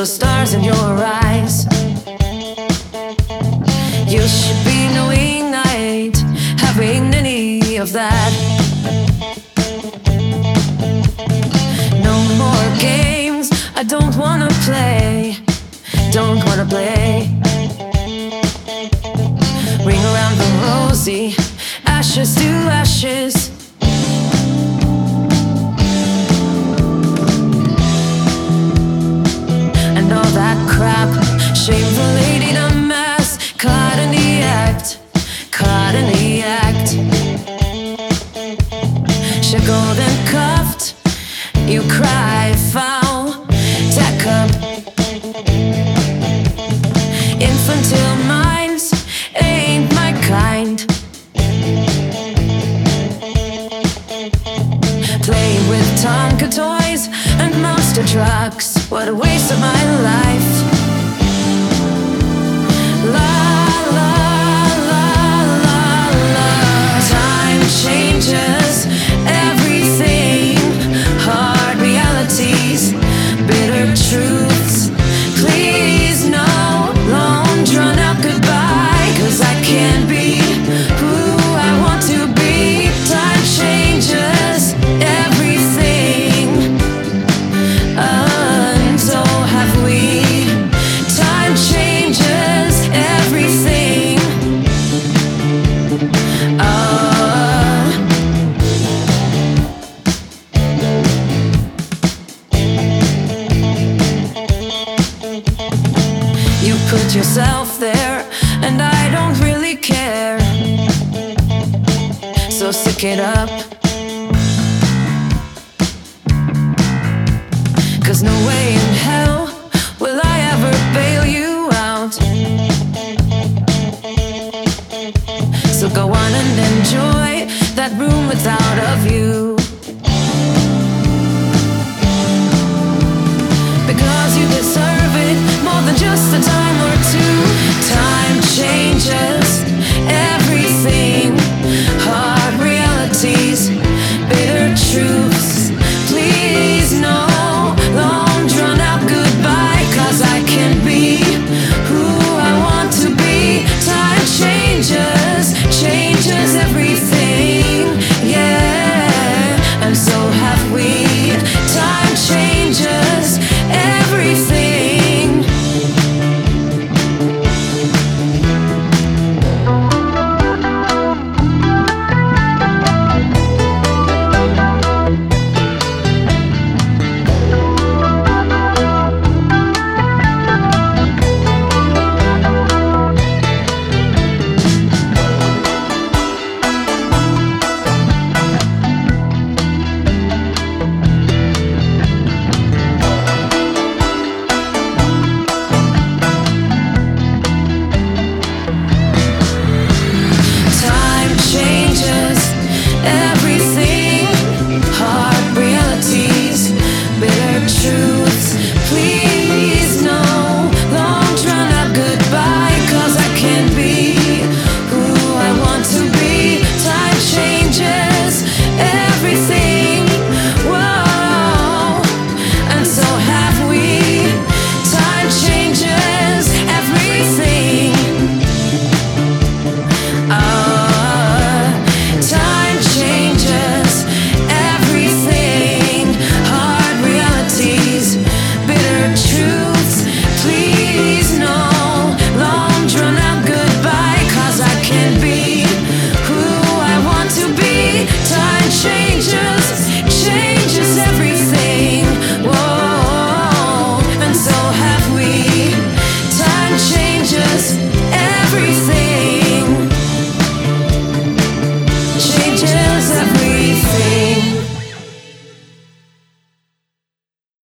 those stars in your eyes. You should be knowing I ain't having any of that. No more games, I don't wanna play. Don't wanna play. Ring around the rosy, ashes to ashes. And all that crap, shameful lady in a mess. Caught in the act, caught in the act. Shackled and cuffed, you cry foul. Tack up, infantile minds ain't my kind. Playing with Tonka toys and monster trucks. What a waste of my life. La la la la la. Time changes everything. Hard realities, bitter truths. Please no long drawn out goodbye, 'cause I can't be who I want to be. Time changes everything, and so have we. Time changes everything. You put yourself there, and I don't really care. So sick it up, 'cause no way